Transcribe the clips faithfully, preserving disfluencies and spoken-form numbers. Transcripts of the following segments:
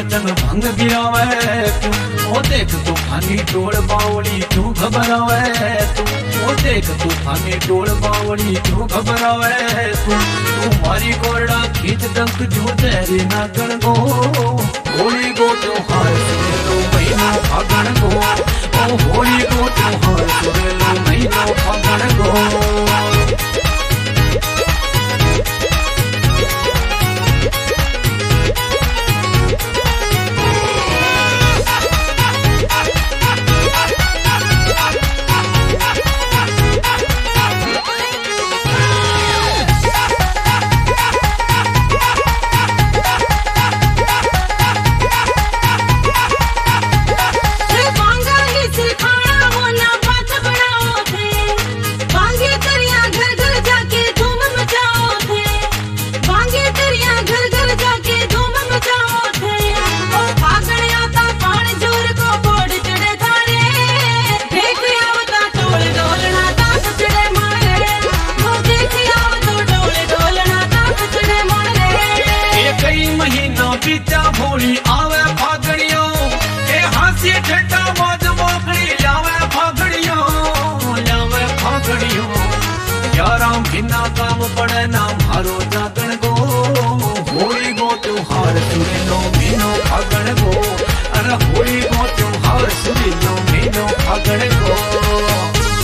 तन भंग गिरावे तू। ओ देख तूफानी टोल बावली क्यों घबरावे तू। ओ देख तूफानी टोल बावली क्यों घबरावे तू। तू मारी गोरडा खींच डंक जो तेरे नागण गो। होली गो त्योहार सुनेलो महीनो फागण गो। ओ होली गो त्योहार सुनेलो महीनो फागण गो। बीता भोली आवे फागड़ियों ए हास्य ठट्टा मौज मोकड़ी लावे फागड़ियों लावे फागड़ियों। ग्यारह महीना काम पड़े ना मारो जागण गो। होली गो त्योहार सुने लो महीनो फागण गो। अरे होली गो त्योहार सुने लो महीनो फागण गो।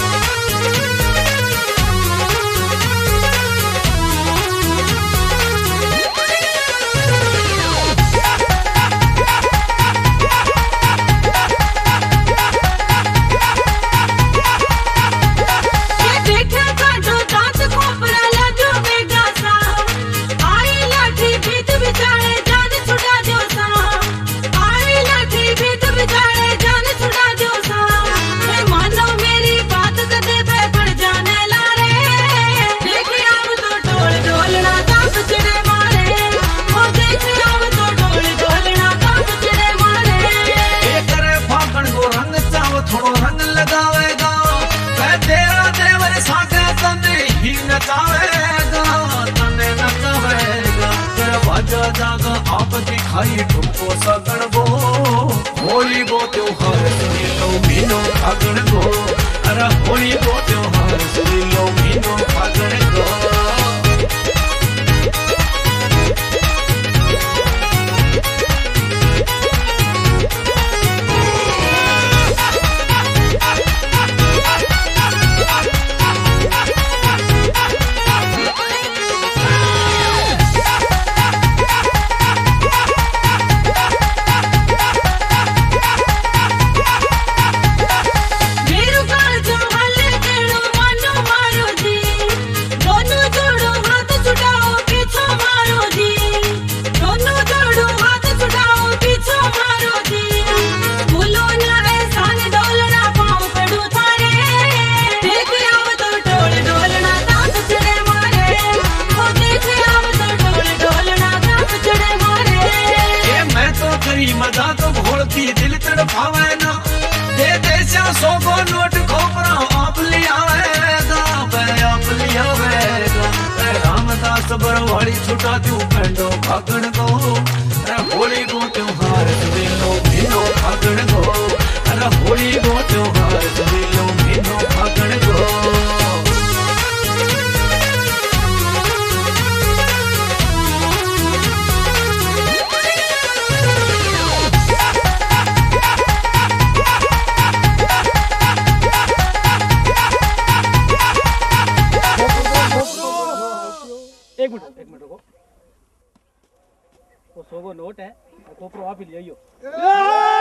जागा आप दिखाई ठुमको सगण गो। होली गो त्योहार सुनी लो महीनो फागण गो। अरे होली गो त्योहार सुनी लो महीनो फागण गो। मजा तो घोड़ती दिल तड़पावे ना। दे देशा सौ को नोट खोपरा आप लियावेगा आप लियावेगा। रामदास बरवाड़ी छुटा तू पेंडो फागण गो। होली गो त्योहार सुनी लो महीनो फागण गो। अरे होली गो त्योहार सुनी लो महीनो फागण गो। एक मिनट एक मिनट रुको। वो सौ को नोट है, कोपरो आप ही ले आइयो।